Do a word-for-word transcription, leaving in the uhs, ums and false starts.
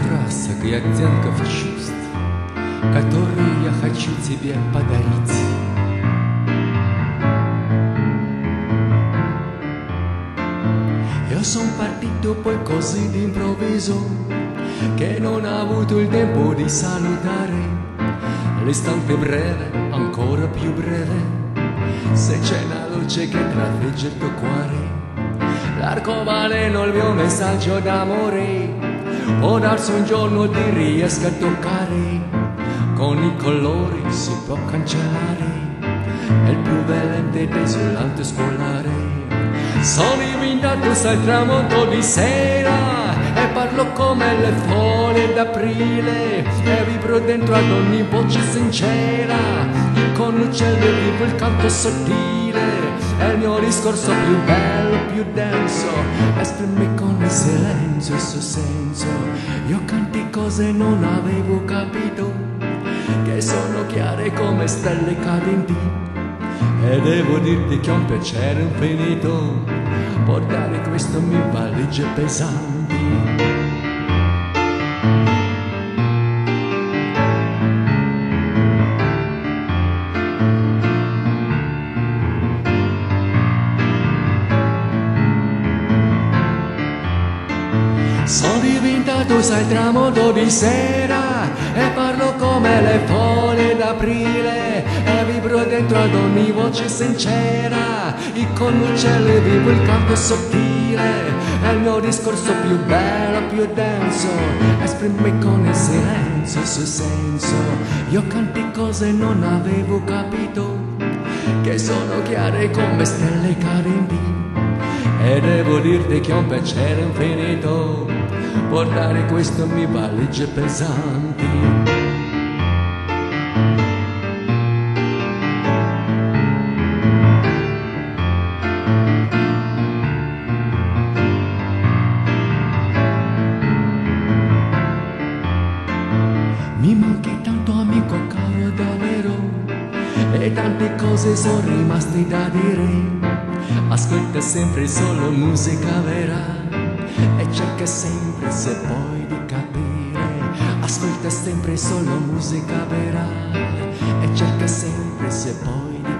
красок и оттенков чувств, которые я хочу тебе подарить. Io son partito poi così d'improvviso che non ho avuto il tempo di salutare. L'istante breve, ancora più breve, se c'è una luce che trafigge il tuo cuore. L'arcobaleno, il mio messaggio d'amore, può darsi un giorno ti riesco a toccare. Con i colori si può cancellare il più velente desolante scolare. Sono invitato al tramonto di sera e parlo come le foglie d'aprile e vibro dentro ad ogni voce sincera. Con l'uccello vivo il canto sottile e il mio discorso più bello, più denso esprime con il silenzio il suo senso. Io canti cose non avevo capito, che sono chiare come stelle cadenti. E devo dirti che è un piacere infinito portare questo in mie valigie pesanti. Sono diventato, sai, tramonto di sera e parlo come le foglie d'aprile e vibro dentro ad ogni voce sincera. E con l'uccello vivo il canto sottile e il mio discorso più bello, più denso esprime con il silenzio il suo senso. Io canti cose non avevo capito, che sono chiare come stelle cadenti. E devo dirti che è un piacere infinito portare questo in mie valigie pesanti. Mi manchi tanto, amico caro, davvero, e tante cose sono rimaste da dire. Ascolta sempre solo musica vera e cerca sempre se puoi di capire. Ascolta sempre solo musica vera e cerca sempre se puoi di